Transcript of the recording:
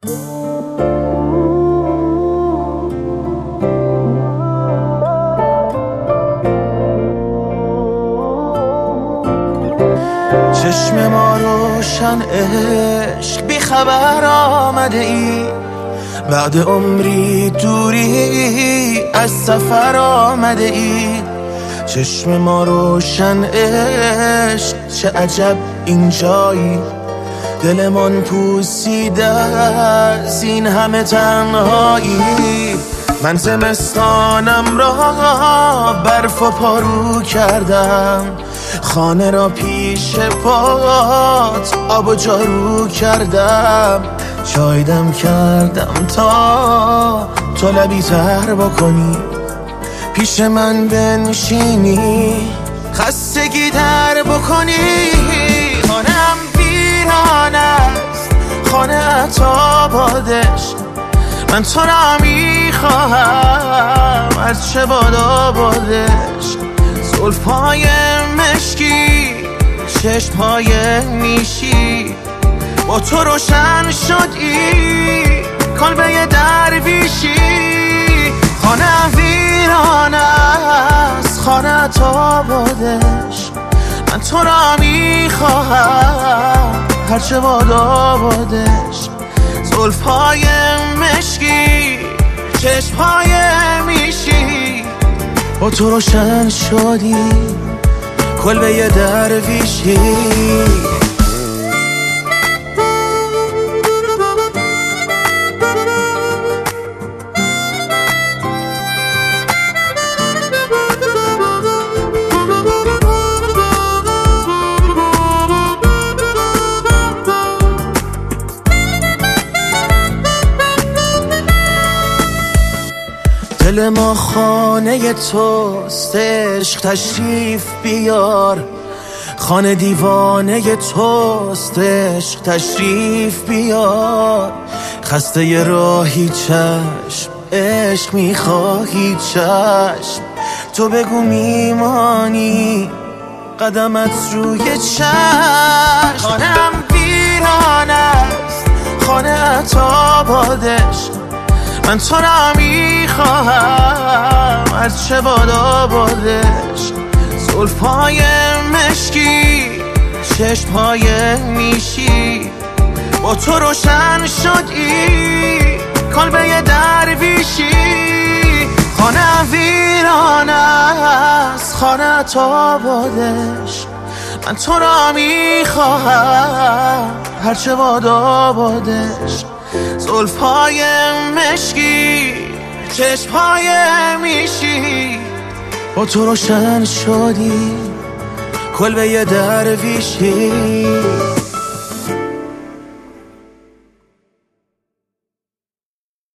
چشم ما روشن عشق بی خبر آمده ای، بعد عمری دوری از سفر آمده ای. چشم ما روشن عشق چه عجب اینجایی، دلمان پوسیده از این همه تنهایی. من زمستانم را برف و پارو کردم، خانه را پیش پات آب و جارو کردم. چایدم کردم تا تو لبی تر بکنی، پیش من بنشینی خستگی در بکنی. خانه‌ام ویران است، خانه عطابادش، من تو را میخواهم هرچه باد آبادش. زلف‌های مشکی، چشم‌های نیشی، با تو روشن شدی کلبه درویشی. خانه ویران است، خانه عطابادش، من تو را میخواهم هرچه باد آبادش. زلف‌های مشکی، چشم‌های میشی، با تو روشن شدی کلبه درویشی. دل ما خانه توست، عشق تشریف بیار. خانه دیوانه توست، عشق تشریف بیار. خسته ی راهی چشم، عشق میخواهی چشم. تو بگو میمانی قدمت روی چشم. خانه‌ام ویران است، خانه عطابادش، من تو را میخواهم هرچه باد آبادش. زلف‌های مشکی، چشم‌های نیشی، با تو روشن شدی کلبه درویشی. خانه ویران است، خانه عطابادش، من تو را میخواهم هرچه باد آبادش. زلف‌های مشکی، چشم‌های میشی، با تو روشن شدی کلبه درویشی.